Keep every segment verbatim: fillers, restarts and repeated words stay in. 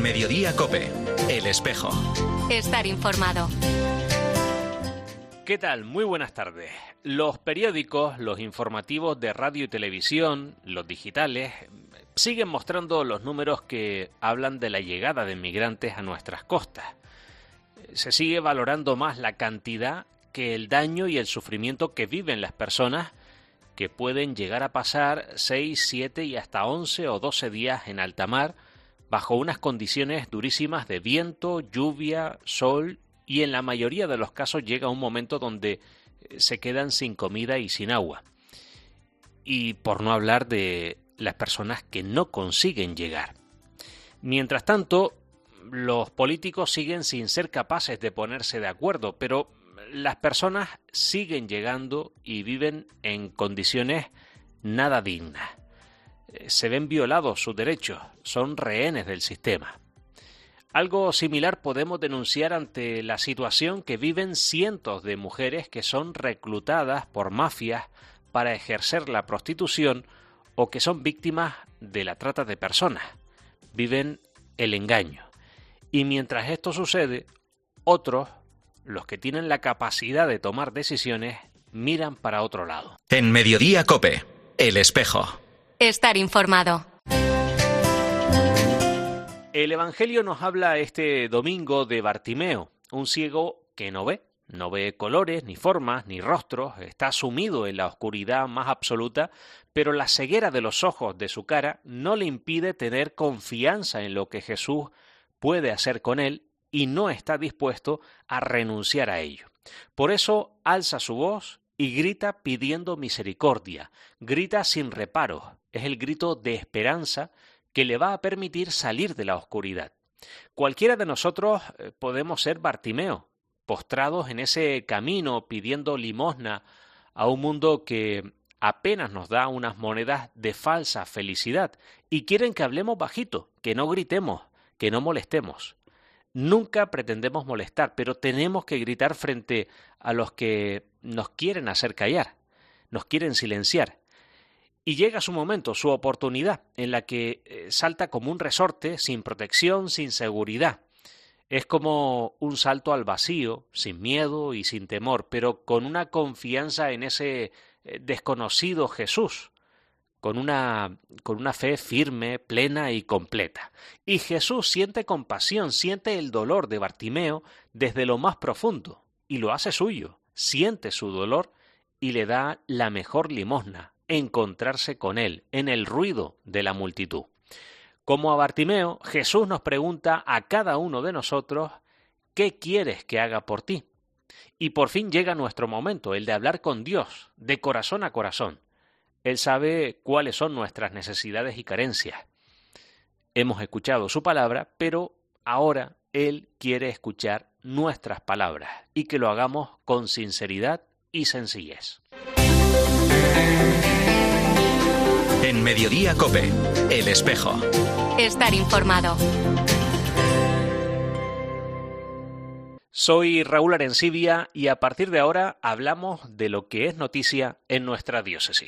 Mediodía COPE, El Espejo. Estar informado. ¿Qué tal? Muy buenas tardes. Los periódicos, los informativos de radio y televisión, los digitales, siguen mostrando los números que hablan de la llegada de migrantes a nuestras costas. Se sigue valorando más la cantidad que el daño y el sufrimiento que viven las personas que pueden llegar a pasar seis, siete y hasta once o doce días en alta mar bajo unas condiciones durísimas de viento, lluvia, sol y en la mayoría de los casos llega un momento donde se quedan sin comida y sin agua. Y por no hablar de las personas que no consiguen llegar. Mientras tanto, los políticos siguen sin ser capaces de ponerse de acuerdo, pero las personas siguen llegando y viven en condiciones nada dignas. Se ven violados sus derechos, son rehenes del sistema. Algo similar podemos denunciar ante la situación que viven cientos de mujeres que son reclutadas por mafias para ejercer la prostitución o que son víctimas de la trata de personas. Viven el engaño. Y mientras esto sucede, otros, los que tienen la capacidad de tomar decisiones, miran para otro lado. En Mediodía COPE, El Espejo. Estar informado. El Evangelio nos habla este domingo de Bartimeo, un ciego que no ve, no ve colores, ni formas, ni rostros, está sumido en la oscuridad más absoluta, pero la ceguera de los ojos de su cara no le impide tener confianza en lo que Jesús puede hacer con él y no está dispuesto a renunciar a ello. Por eso alza su voz y grita pidiendo misericordia, grita sin reparos, es el grito de esperanza que le va a permitir salir de la oscuridad. Cualquiera de nosotros podemos ser Bartimeo, postrados en ese camino pidiendo limosna a un mundo que apenas nos da unas monedas de falsa felicidad y quieren que hablemos bajito, que no gritemos, que no molestemos. Nunca pretendemos molestar, pero tenemos que gritar frente a los que nos quieren hacer callar, nos quieren silenciar. Y llega su momento, su oportunidad, en la que eh, salta como un resorte, sin protección, sin seguridad. Es como un salto al vacío, sin miedo y sin temor, pero con una confianza en ese eh, desconocido Jesús, con una, con una fe firme, plena y completa. Y Jesús siente compasión, siente el dolor de Bartimeo desde lo más profundo, y lo hace suyo, siente su dolor y le da la mejor limosna, encontrarse con él, en el ruido de la multitud. Como a Bartimeo, Jesús nos pregunta a cada uno de nosotros, ¿qué quieres que haga por ti? Y por fin llega nuestro momento, el de hablar con Dios, de corazón a corazón. Él sabe cuáles son nuestras necesidades y carencias. Hemos escuchado su palabra, pero ahora Él quiere escuchar nuestras palabras y que lo hagamos con sinceridad y sencillez. En Mediodía COPE, El Espejo. Estar informado. Soy Raúl Arencibia y a partir de ahora hablamos de lo que es noticia en nuestra diócesis.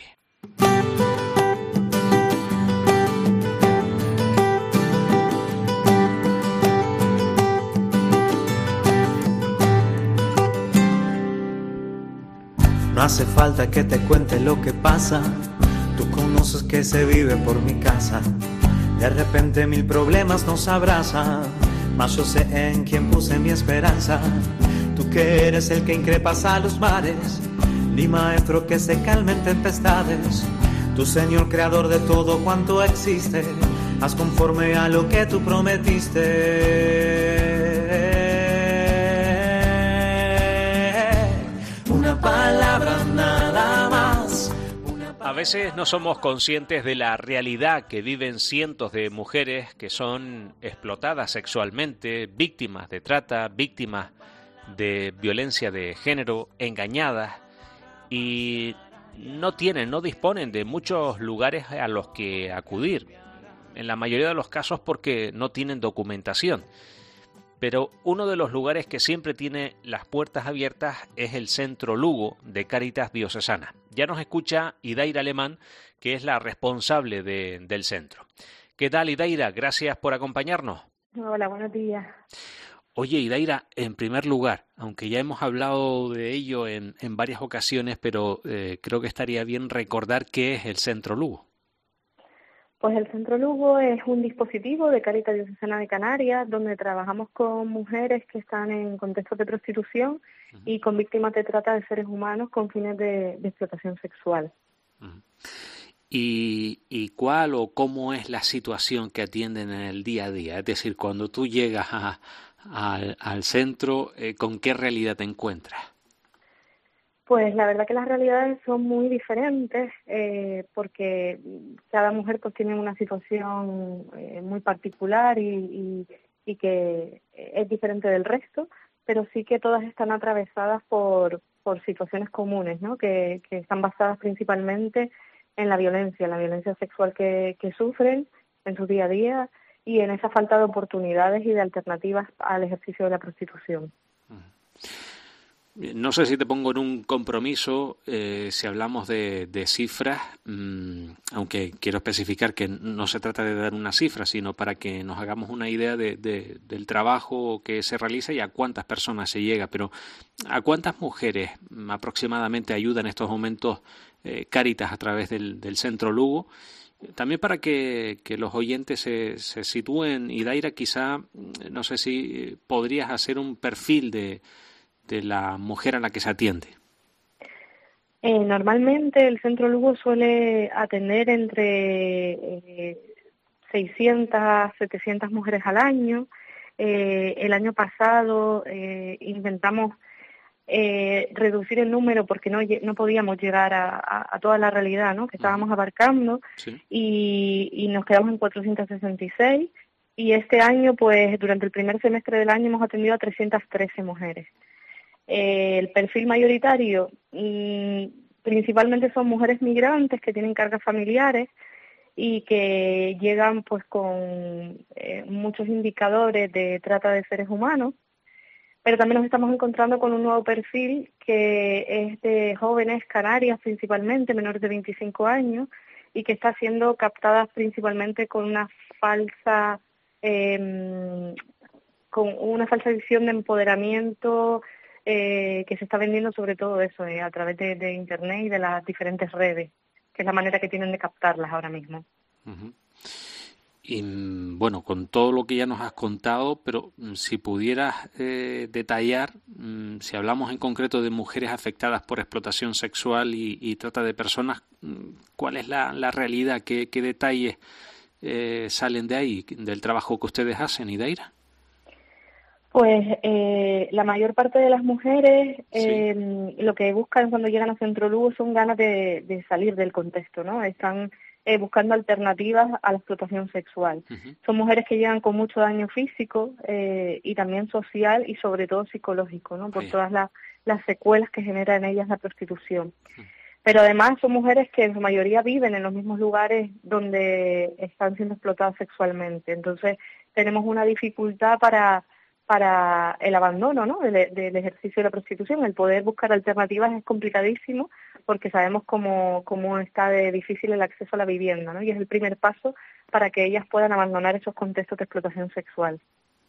No hace falta que te cuente lo que pasa, tú conoces que se vive por mi casa. De repente mil problemas nos abrazan, mas yo sé en quién puse mi esperanza. Tú que eres el que increpas a los mares, mi maestro que se calmen tempestades. Tu Señor creador de todo cuanto existe, haz conforme a lo que tú prometiste. Una palabra nada más. A veces no somos conscientes de la realidad que viven cientos de mujeres que son explotadas sexualmente, víctimas de trata, víctimas de violencia de género, engañadas y no tienen, no disponen de muchos lugares a los que acudir. En la mayoría de los casos porque no tienen documentación. Pero uno de los lugares que siempre tiene las puertas abiertas es el Centro Lugo de Cáritas Diocesana. Ya nos escucha Idaira Alemán, que es la responsable de, del centro. ¿Qué tal, Idaira? Gracias por acompañarnos. Hola, buenos días. Oye, Idaira, en primer lugar, aunque ya hemos hablado de ello en, en varias ocasiones, pero eh, creo que estaría bien recordar qué es el Centro Lugo. Pues el Centro Lugo es un dispositivo de Cáritas Diocesana de Canarias donde trabajamos con mujeres que están en contextos de prostitución uh-huh. y con víctimas de trata de seres humanos con fines de, de explotación sexual. Uh-huh. ¿Y, ¿Y cuál o cómo es la situación que atienden en el día a día? Es decir, cuando tú llegas a, al, al centro, eh, ¿con qué realidad te encuentras? Pues la verdad que las realidades son muy diferentes eh, porque cada mujer pues tiene una situación eh, muy particular y, y, y que es diferente del resto, pero sí que todas están atravesadas por, por situaciones comunes, ¿no? Que, que están basadas principalmente en la violencia, en la violencia sexual que, que sufren en su día a día y en esa falta de oportunidades y de alternativas al ejercicio de la prostitución. No sé si te pongo en un compromiso eh, si hablamos de, de cifras, mmm, aunque quiero especificar que no se trata de dar una cifra, sino para que nos hagamos una idea de, de, del trabajo que se realiza y a cuántas personas se llega. Pero ¿a cuántas mujeres aproximadamente ayuda en estos momentos eh, Cáritas a través del, del Centro Lugo? También para que, que los oyentes se, se sitúen, Idaira, quizá, no sé si podrías hacer un perfil de de la mujer a la que se atiende. Eh, normalmente el Centro Lugo suele atender entre eh, seiscientas, setecientas mujeres al año. Eh, el año pasado eh, intentamos eh, reducir el número porque no no podíamos llegar a, a, a toda la realidad, ¿no? Que estábamos abarcando sí. y, y nos quedamos en cuatrocientas sesenta y seis y este año, pues durante el primer semestre del año hemos atendido a trescientas trece mujeres. Eh, el perfil mayoritario mmm, principalmente son mujeres migrantes que tienen cargas familiares y que llegan pues con eh, muchos indicadores de trata de seres humanos, pero también nos estamos encontrando con un nuevo perfil que es de jóvenes canarias principalmente, menores de veinticinco años, y que está siendo captadas principalmente con una falsa eh, con una falsa visión de empoderamiento Eh, que se está vendiendo sobre todo eso, eh, a través de, de Internet y de las diferentes redes, que es la manera que tienen de captarlas ahora mismo. Uh-huh. Y bueno, con todo lo que ya nos has contado, pero si pudieras eh, detallar, um, si hablamos en concreto de mujeres afectadas por explotación sexual y, y trata de personas, ¿cuál es la, la realidad? ¿Qué, qué detalles eh, salen de ahí, del trabajo que ustedes hacen, Idaira? Pues eh, la mayor parte de las mujeres eh, sí. lo que buscan cuando llegan a Centro Lugo son ganas de, de salir del contexto, ¿no? Están eh, buscando alternativas a la explotación sexual. Uh-huh. Son mujeres que llegan con mucho daño físico eh, y también social y sobre todo psicológico, ¿no? Por sí. todas las, las secuelas que genera en ellas la prostitución. Uh-huh. Pero además son mujeres que en su mayoría viven en los mismos lugares donde están siendo explotadas sexualmente. Entonces tenemos una dificultad para para el abandono, ¿no? del, del ejercicio de la prostitución. El poder buscar alternativas es complicadísimo porque sabemos cómo, cómo está de difícil el acceso a la vivienda, ¿no? Y es el primer paso para que ellas puedan abandonar esos contextos de explotación sexual.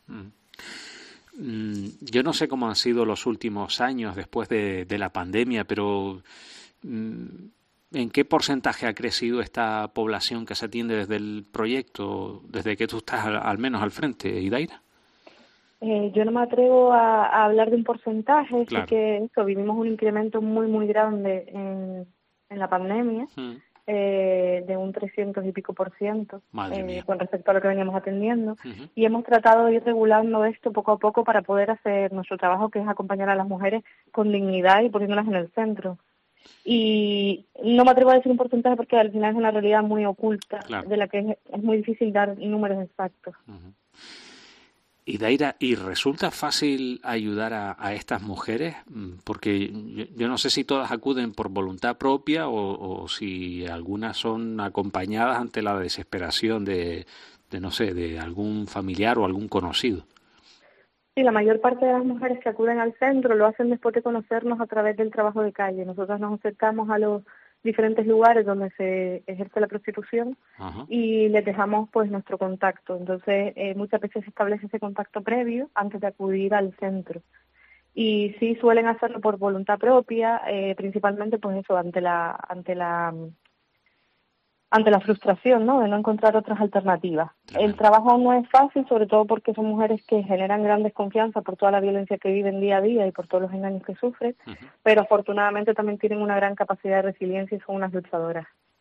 Mm. Yo no sé cómo han sido los últimos años después de, de la pandemia, pero ¿en qué porcentaje ha crecido esta población que se atiende desde el proyecto, desde que tú estás al, al menos al frente, Idaira? Eh, yo no me atrevo a, a hablar de un porcentaje, claro. sí que eso, vivimos un incremento muy, muy grande en, en la pandemia, mm. eh, de un trescientos y pico por ciento eh, con respecto a lo que veníamos atendiendo, uh-huh. y hemos tratado de ir regulando esto poco a poco para poder hacer nuestro trabajo, que es acompañar a las mujeres con dignidad y poniéndolas en el centro. Y no me atrevo a decir un porcentaje porque al final es una realidad muy oculta, claro. de la que es, es muy difícil dar números exactos. Uh-huh. Y Daira, ¿y resulta fácil ayudar a, a estas mujeres? Porque yo, yo no sé si todas acuden por voluntad propia o, o si algunas son acompañadas ante la desesperación de, de, no sé, de algún familiar o algún conocido. Sí, la mayor parte de las mujeres que acuden al centro lo hacen después de conocernos a través del trabajo de calle. Nosotros nos acercamos a los diferentes lugares donde se ejerce la prostitución. Ajá. Y les dejamos pues nuestro contacto. Entonces eh, muchas veces se establece ese contacto previo antes de acudir al centro. Y sí suelen hacerlo por voluntad propia, eh, principalmente pues eso, ante la ante la ante la frustración, ¿no?, de no encontrar otras alternativas. Claro. El trabajo no es fácil, sobre todo porque son mujeres que generan gran desconfianza por toda la violencia que viven día a día y por todos los engaños que sufren, Uh-huh. pero afortunadamente también tienen una gran capacidad de resiliencia y son unas luchadoras.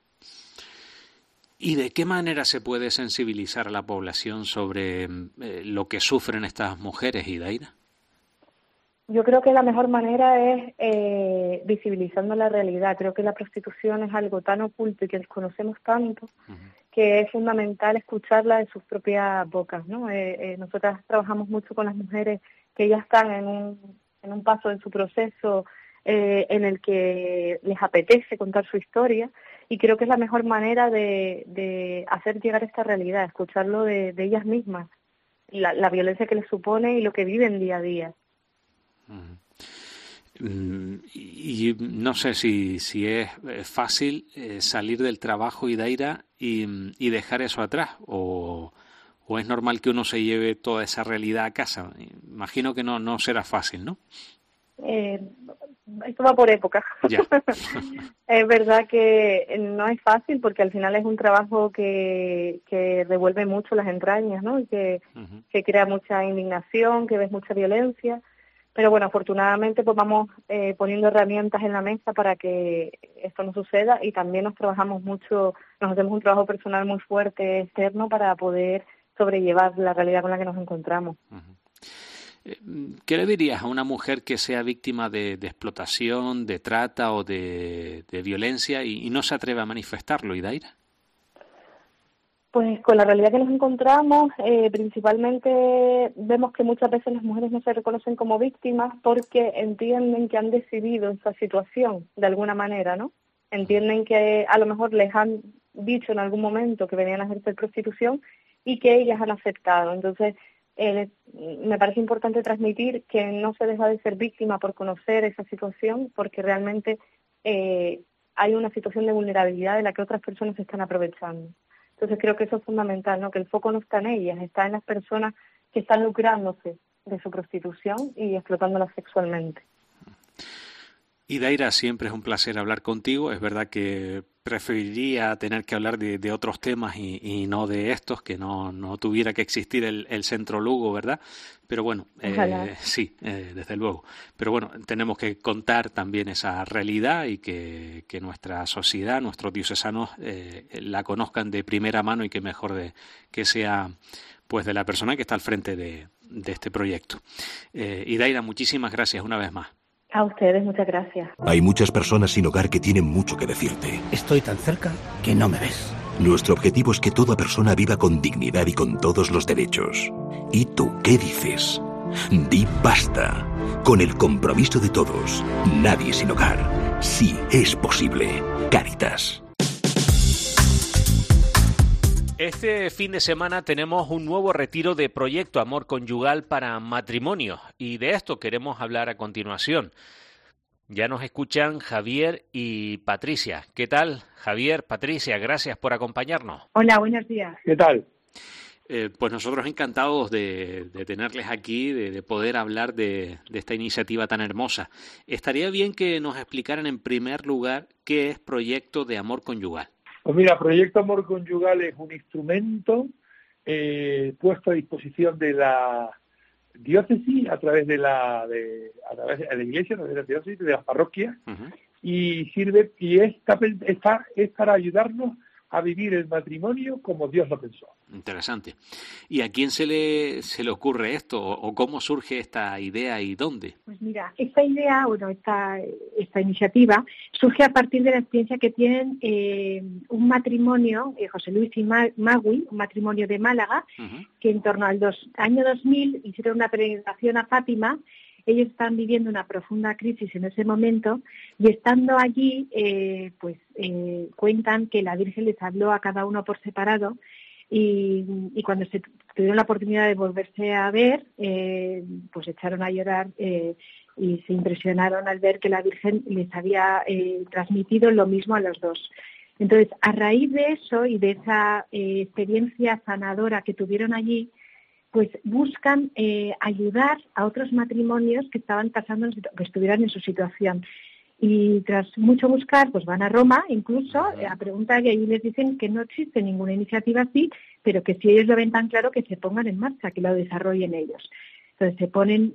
¿Y de qué manera se puede sensibilizar a la población sobre eh, lo que sufren estas mujeres, Idaira? Yo creo que la mejor manera es eh, visibilizando la realidad. Creo que la prostitución es algo tan oculto y que desconocemos tanto, Uh-huh. que es fundamental escucharla de sus propias bocas, ¿no? Eh, eh, nosotras trabajamos mucho con las mujeres que ya están en un, en un paso de su proceso eh, en el que les apetece contar su historia, y creo que es la mejor manera de, de hacer llegar esta realidad, escucharlo de, de ellas mismas, la, la violencia que les supone y lo que viven día a día. Mm, y, y no sé si, si es fácil eh, salir del trabajo, Idaira, y, y dejar eso atrás, o, o es normal que uno se lleve toda esa realidad a casa. Imagino que no, no será fácil, ¿no? Eh, esto va por época. Ya. Es verdad que no es fácil porque al final es un trabajo que, que revuelve mucho las entrañas, ¿no? Y que, Uh-huh. que crea mucha indignación, que ves mucha violencia. Pero bueno, afortunadamente pues vamos eh, poniendo herramientas en la mesa para que esto no suceda, y también nos trabajamos mucho, nos hacemos un trabajo personal muy fuerte externo para poder sobrellevar la realidad con la que nos encontramos. Uh-huh. ¿Qué le dirías a una mujer que sea víctima de, de explotación, de trata o de, de violencia y, y no se atreve a manifestarlo, Idaira? Pues con la realidad que nos encontramos, eh, principalmente vemos que muchas veces las mujeres no se reconocen como víctimas porque entienden que han decidido esa situación de alguna manera, ¿no? Entienden que a lo mejor les han dicho en algún momento que venían a ejercer prostitución y que ellas han aceptado. Entonces, eh, me parece importante transmitir que no se deja de ser víctima por conocer esa situación, porque realmente eh, hay una situación de vulnerabilidad de la que otras personas se están aprovechando. Entonces creo que eso es fundamental, ¿no? Que el foco no está en ellas, está en las personas que están lucrándose de su prostitución y explotándolas sexualmente. Idaira, siempre es un placer hablar contigo. Es verdad que preferiría tener que hablar de, de otros temas y, y no de estos, que no, no tuviera que existir el, el Centro Lugo, ¿verdad? Pero bueno, eh, sí, eh, desde luego. Pero bueno, tenemos que contar también esa realidad y que, que nuestra sociedad, nuestros diocesanos eh, la conozcan de primera mano, y que mejor de que sea pues de la persona que está al frente de, de este proyecto. Eh, Idaira, muchísimas gracias una vez más. A ustedes, muchas gracias. Hay muchas personas sin hogar que tienen mucho que decirte. Estoy tan cerca que no me ves. Nuestro objetivo es que toda persona viva con dignidad y con todos los derechos. ¿Y tú qué dices? Di basta. Con el compromiso de todos. Nadie sin hogar. Sí es posible. Cáritas. Este fin de semana tenemos un nuevo retiro de Proyecto Amor Conyugal para matrimonios, y de esto queremos hablar a continuación. Ya nos escuchan Javier y Patricia. ¿Qué tal, Javier, Patricia? Gracias por acompañarnos. Hola, buenos días. ¿Qué tal? Eh, pues nosotros encantados de, de tenerles aquí, de, de poder hablar de, de esta iniciativa tan hermosa. Estaría bien que nos explicaran en primer lugar qué es Proyecto de Amor Conyugal. Pues mira, Proyecto Amor Conyugal es un instrumento eh, puesto a disposición de la diócesis a través de la de, a través de la iglesia, a través de la diócesis, de las parroquias, uh-huh. y sirve y está, está es para ayudarnos a vivir el matrimonio como Dios lo pensó. Interesante. ¿Y a quién se le se le ocurre esto, o cómo surge esta idea y dónde? Pues mira, esta idea, bueno, esta esta iniciativa surge a partir de la experiencia que tienen eh, un matrimonio, eh, José Luis y Magui, un matrimonio de Málaga, uh-huh. que en torno al dos, año dos mil hicieron una peregrinación a Fátima. Ellos están viviendo una profunda crisis en ese momento, y estando allí, eh, pues eh, cuentan que la Virgen les habló a cada uno por separado, y, y cuando se tuvieron la oportunidad de volverse a ver, eh, pues echaron a llorar eh, y se impresionaron al ver que la Virgen les había eh, transmitido lo mismo a los dos. Entonces, a raíz de eso y de esa eh, experiencia sanadora que tuvieron allí, pues buscan eh, ayudar a otros matrimonios que estaban pasando, que estuvieran en su situación. Y tras mucho buscar, pues van a Roma incluso a preguntar, y ahí les dicen que no existe ninguna iniciativa así, pero que si ellos lo ven tan claro, que se pongan en marcha, que lo desarrollen ellos. Entonces se ponen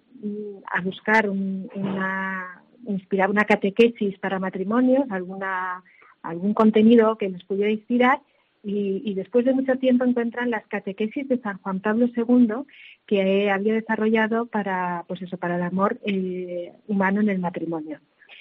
a buscar un, una, inspirar una catequesis para matrimonios, alguna algún contenido que les pudiera inspirar, y, y después de mucho tiempo encuentran las catequesis de San Juan Pablo segundo, que había desarrollado para, pues eso, para el amor eh, humano en el matrimonio.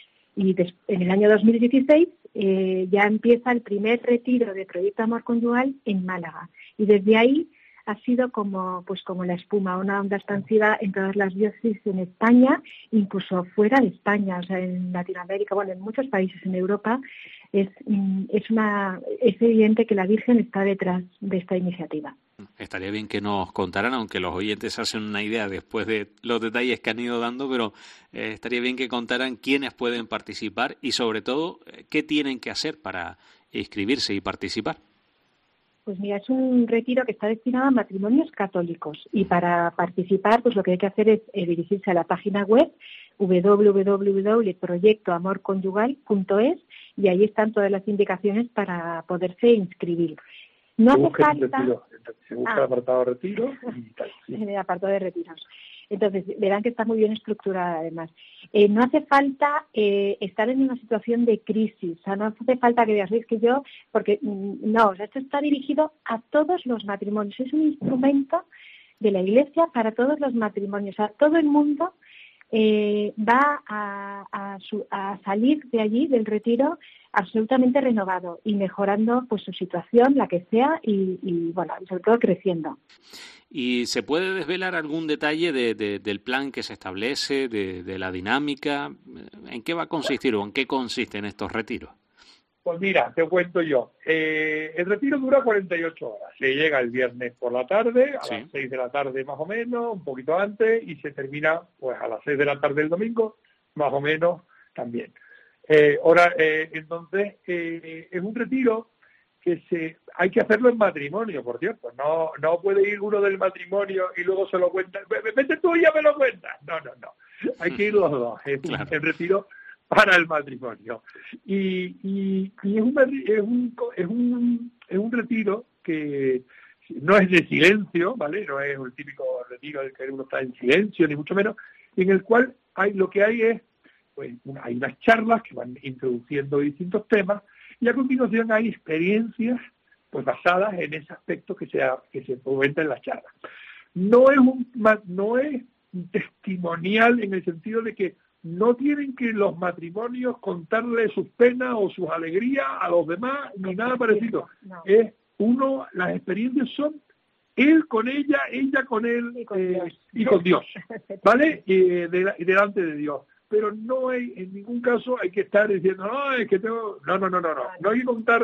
Y des, en el año dos mil dieciséis eh, ya empieza el primer retiro de Proyecto Amor Conyugal en Málaga, y desde ahí ha sido como pues como la espuma, una onda expansiva en todas las diócesis en España, incluso fuera de España, o sea, en Latinoamérica, bueno, en muchos países en Europa. Es, es, una, es evidente que la Virgen está detrás de esta iniciativa. Estaría bien que nos contaran, aunque los oyentes hacen una idea después de los detalles que han ido dando, pero eh, estaría bien que contaran quiénes pueden participar y, sobre todo, qué tienen que hacer para inscribirse y participar. Pues mira, es un retiro que está destinado a matrimonios católicos, y para participar, pues lo que hay que hacer es eh, dirigirse a la página web doble u doble u doble u punto proyecto amor conyugal punto es, y ahí están todas las indicaciones para poderse inscribir. No hace falta... Retiro, se busca ah. el apartado de retiro y tal. Sí. En el apartado de retiros. Entonces, verán que está muy bien estructurada, además. Eh, no hace falta eh, estar en una situación de crisis, o sea, no hace falta que digas, es que yo, porque no, o sea, esto está dirigido a todos los matrimonios, es un instrumento de la Iglesia para todos los matrimonios, o sea, todo el mundo eh, va a, a, su, a salir de allí, del retiro, absolutamente renovado y mejorando pues su situación, la que sea, y, y bueno, sobre todo creciendo. ¿Y se puede desvelar algún detalle de, de, del plan que se establece, de, de la dinámica? ¿En qué va a consistir o en qué consisten estos retiros? Pues mira, te cuento yo. Eh, el retiro dura cuarenta y ocho horas. Se llega el viernes por la tarde, a sí. las seis de la tarde más o menos, un poquito antes, y se termina pues a las seis de la tarde del domingo, más o menos también. Eh, ahora, eh, entonces, eh, es un retiro que se hay que hacerlo en matrimonio, por cierto. No no puede ir uno del matrimonio y luego se lo cuenta. Vete tú y ya me lo cuentas. No, no, no. Hay que ir los dos. Es claro. un, el retiro para el matrimonio. Y, y, y es, un, es, un, es, un, es un retiro que no es de silencio, ¿vale? No es el típico retiro en el que uno está en silencio, ni mucho menos, en el cual hay lo que hay es, pues, una, hay unas charlas que van introduciendo distintos temas, y a continuación hay experiencias pues basadas en ese aspecto que se, que se comenta en las charlas. No es un no es testimonial en el sentido de que no tienen que los matrimonios contarle sus penas o sus alegrías a los demás, ni nada parecido. No. Es uno, las experiencias son él con ella, ella con él y con, eh, Dios. Y con Dios, ¿vale? Eh, de, delante de Dios. Pero no hay, en ningún caso hay que estar diciendo, no, es que tengo... No, no, no, no, no. No hay que contar...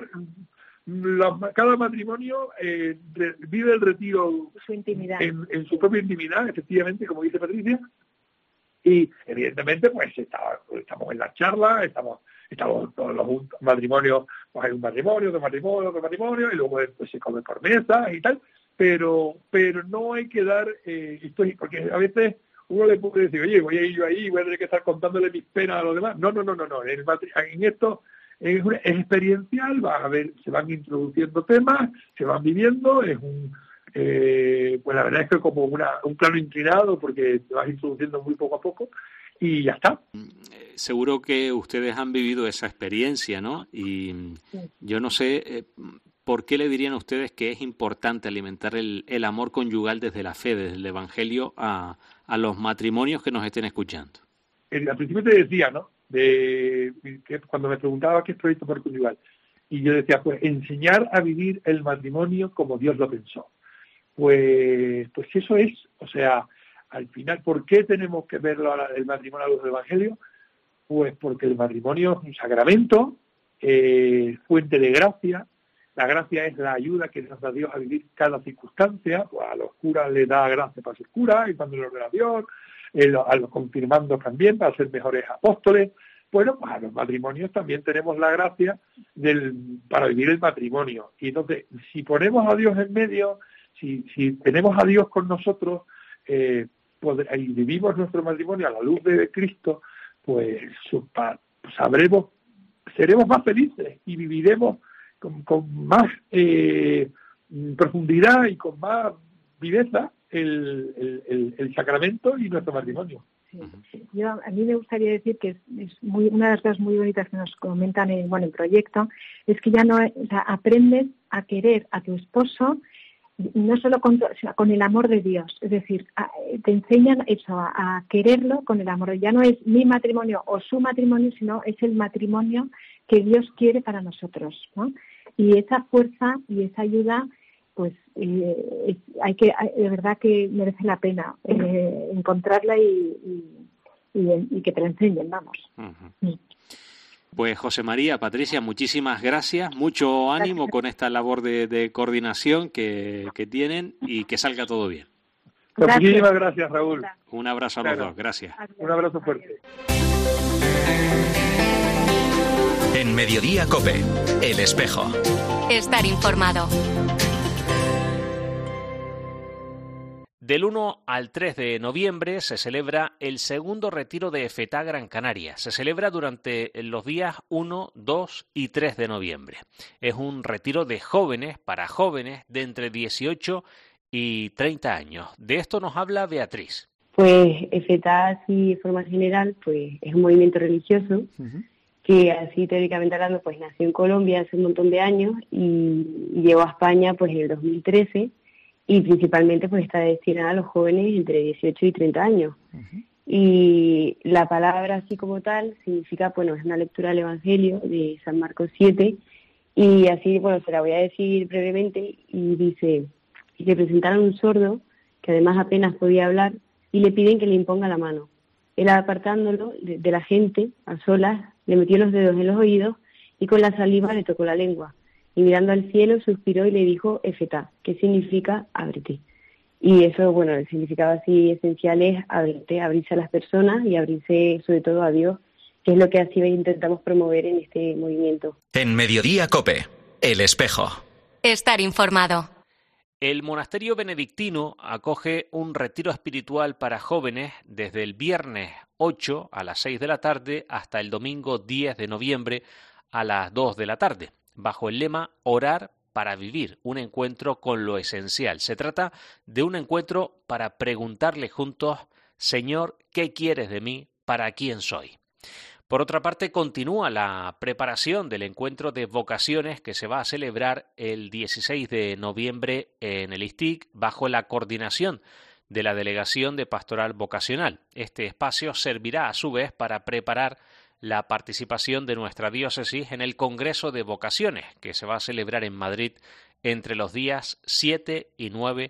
La, cada matrimonio eh, re, vive el retiro su intimidad. En, en su propia intimidad, efectivamente, como dice Patricia, y evidentemente pues está, estamos en la charla, estamos estamos todos los matrimonios, pues hay un matrimonio, otro matrimonio, otro matrimonio, y luego pues, se come por mesa y tal, pero pero no hay que dar eh, esto, porque a veces uno le puede decir, oye, voy a ir yo ahí, voy a tener que estar contándole mis penas a los demás. No, no, no, no, no. En, en esto es, es experiencial, va a ver, se van introduciendo temas, se van viviendo, es un, eh, pues la verdad es que como una, un plano inclinado, porque te vas introduciendo muy poco a poco, y ya está. Seguro que ustedes han vivido esa experiencia, ¿no? Y sí. Yo no sé... Eh, ¿Por qué le dirían a ustedes que es importante alimentar el, el amor conyugal desde la fe, desde el Evangelio, a, a los matrimonios que nos estén escuchando? El, al principio te decía, ¿no? De, que cuando me preguntaba qué es Proyecto Amor Conyugal, y yo decía, pues enseñar a vivir el matrimonio como Dios lo pensó. Pues, pues eso es, o sea, al final, ¿por qué tenemos que verlo el matrimonio a los del Evangelio? Pues porque el matrimonio es un sacramento, eh, fuente de gracia, La gracia es la ayuda que nos da Dios a vivir cada circunstancia. Pues a los curas les da gracia para ser curas y para la ordenación, a los confirmandos también para ser mejores apóstoles. Bueno, pues a los matrimonios también tenemos la gracia del, para vivir el matrimonio. Y entonces, si ponemos a Dios en medio, si, si tenemos a Dios con nosotros, eh, poder, y vivimos nuestro matrimonio a la luz de Cristo, pues sabremos, seremos más felices y viviremos con, con más eh, profundidad y con más viveza el, el, el, el sacramento y nuestro matrimonio. Sí. Yo, a mí me gustaría decir que es, es muy, una de las cosas muy bonitas que nos comentan en bueno en proyecto es que ya no, o sea, aprendes a querer a tu esposo no solo con, o sea, con el amor de Dios, es decir, a, te enseñan eso, a, a quererlo con el amor. Ya no es mi matrimonio o su matrimonio, sino es el matrimonio que Dios quiere para nosotros, ¿no? Y esa fuerza y esa ayuda, pues eh, es, hay que, de verdad que merece la pena eh, encontrarla y, y, y, y que te la enseñen, vamos. Uh-huh. Sí. Pues José María, Patricia, muchísimas gracias, mucho ánimo gracias. Con esta labor de, de coordinación que, que tienen y que salga todo bien. Gracias. Muchísimas gracias, Raúl. Un abrazo a los claro. dos, gracias. Un abrazo fuerte. En Mediodía COPE, El Espejo. Estar informado. Del uno al tres de noviembre se celebra el segundo retiro de EFETA Gran Canaria. Se celebra durante los días uno, dos y tres de noviembre. Es un retiro de jóvenes para jóvenes de entre dieciocho y treinta años. De esto nos habla Beatriz. Pues EFETA, así de forma general, pues es un movimiento religioso uh-huh. que así teóricamente hablando pues nació en Colombia hace un montón de años y, y llegó a España pues en el dos mil trece. Y principalmente pues está destinada a los jóvenes entre dieciocho y treinta años. Uh-huh. Y la palabra así como tal significa, bueno, es una lectura del Evangelio de San Marcos siete, y así, bueno, se la voy a decir brevemente, y dice, y le presentaron un sordo, que además apenas podía hablar, y le piden que le imponga la mano. Él, apartándolo de, de la gente, a solas, le metió los dedos en los oídos, y con la saliva le tocó la lengua. Y mirando al cielo suspiró y le dijo EFETA, que significa ábrete. Y eso, bueno, el significado así esencial es abrirte, abrirse a las personas y abrirse sobre todo a Dios, que es lo que así intentamos promover en este movimiento. En Mediodía COPE, El Espejo. Estar informado. El monasterio benedictino acoge un retiro espiritual para jóvenes desde el viernes ocho a las seis de la tarde hasta el domingo diez de noviembre a las dos de la tarde. Bajo el lema Orar para vivir, un encuentro con lo esencial. Se trata de un encuentro para preguntarle juntos, Señor, ¿qué quieres de mí? ¿Para quién soy? Por otra parte, continúa la preparación del encuentro de vocaciones que se va a celebrar el dieciséis de noviembre en el I S T I C bajo la coordinación de la Delegación de Pastoral Vocacional. Este espacio servirá a su vez para preparar la participación de nuestra diócesis en el Congreso de Vocaciones, que se va a celebrar en Madrid entre los días siete y nueve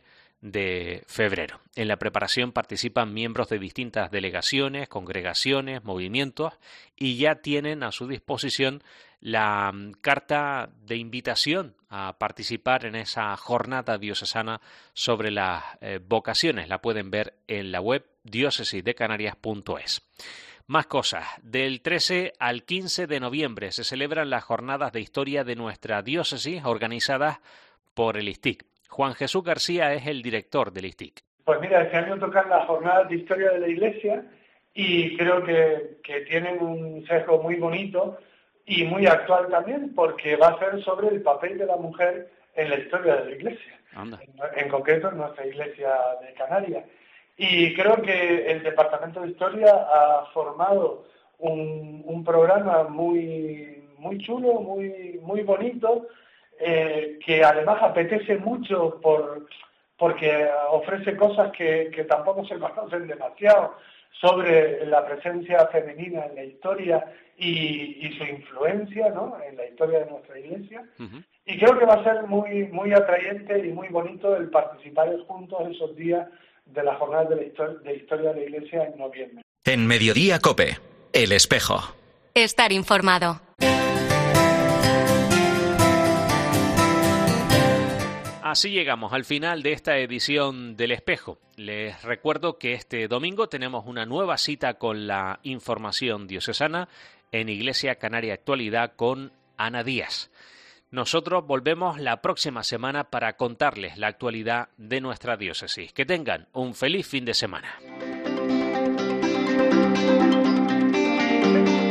de febrero. En la preparación participan miembros de distintas delegaciones, congregaciones, movimientos, y ya tienen a su disposición la carta de invitación a participar en esa jornada diocesana sobre las eh, vocaciones. La pueden ver en la web diócesis de canarias punto es. Más cosas. Del trece al quince de noviembre se celebran las jornadas de historia de nuestra diócesis organizadas por el I S T I C. Juan Jesús García es el director del I S T I C. Pues mira, este año tocan las jornadas de historia de la Iglesia y creo que, que tienen un sesgo muy bonito y muy actual también, porque va a ser sobre el papel de la mujer en la historia de la Iglesia, en, en concreto en nuestra Iglesia de Canarias. Y creo que el Departamento de Historia ha formado un, un programa muy muy chulo, muy muy bonito, eh, que además apetece mucho por porque ofrece cosas que, que tampoco se conocen demasiado sobre la presencia femenina en la historia y, y su influencia, ¿no?, en la historia de nuestra Iglesia. Uh-huh. Y creo que va a ser muy muy atrayente y muy bonito el participar juntos esos días de las jornadas de la historia de, historia de la Iglesia en noviembre. En Mediodía COPE, El Espejo. Estar informado. Así llegamos al final de esta edición del Espejo. Les recuerdo que este domingo tenemos una nueva cita con la información diocesana en Iglesia Canaria Actualidad con Ana Díaz. Nosotros volvemos la próxima semana para contarles la actualidad de nuestra diócesis. Que tengan un feliz fin de semana.